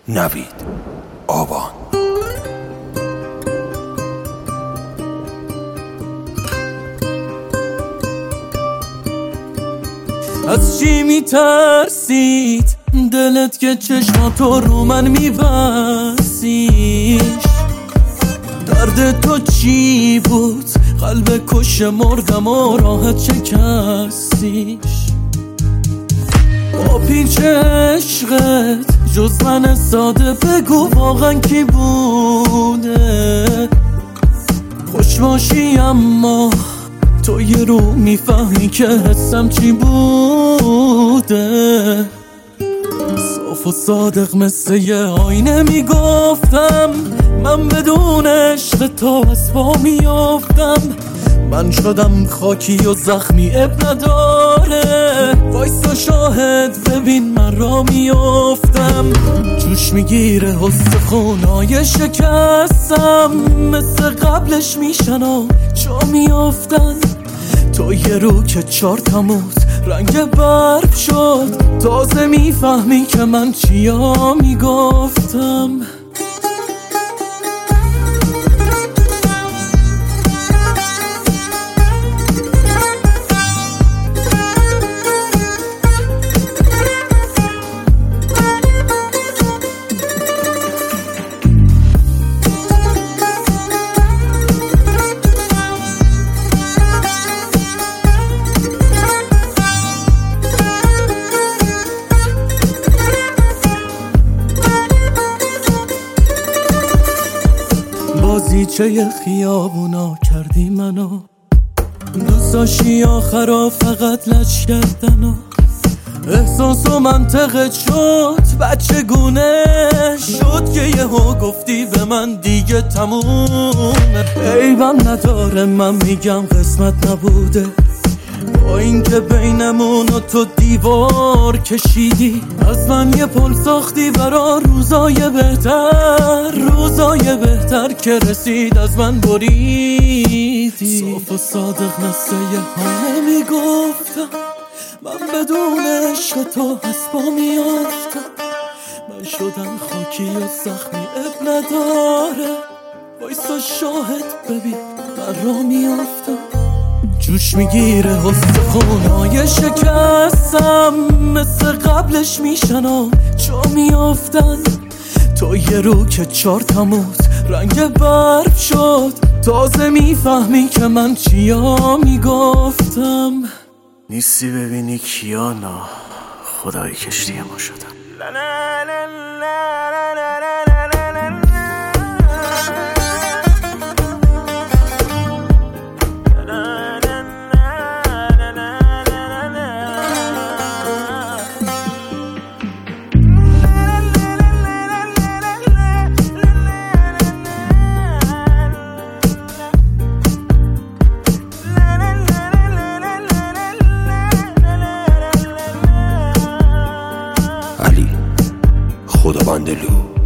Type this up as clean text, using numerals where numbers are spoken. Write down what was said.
نوید آبان. از چی میترسید دلت که چشماتو رو من میبسیش؟ درد تو چی بود؟ قلب کش مردم و راحت شکستیش. با پیچ عشقت جز من ساده بگو واقعا کی بوده؟ خوش باشی اما تو یه رو میفهمی که حسم چی بوده. صاف و صادق مثل یه آینه میگفتم من بدون عشق تو از پا میافتم. من شدم خاکی و زخمی اب نداره، وایسا شاهد ببین من را میافتم. جوش میگیره استخونای شکستم، مثل قبلش میشن و جا میافتن. تو یه رو که 4 تموز رنگ برف شد، تازه میفهمی که من چیا میگفتم. بازیچه خیابونا کردی منو، دوست داشتی آخرا فقط لج کردنو. احساس و منطقت شد بچه گونه شد که یهو گفتی به من دیگه تمومه. عیبم نداره من میگم قسمت نبوده، با اینکه بینمون و تو دیوار کشیدی. از من یه پل ساختی برا روزای بهتر که رسید از من بریدی. صاف و صادق مثل یه حانه میگفتم من بدون عشق تو از پا میافتم. من شدم خاکی و زخمی اب نداره، وایسا شاهد ببین من را میافتم. جوش میگیره استخونای شکستم، مثل قبلش میشن و جا میافتن. تو یه رو که 4 تموز رنگ برف شد، تازه میفهمی که من چیا میگفتم. نیستی ببینی کیانا خدای کشتی ما شدم. علی خدابندلو.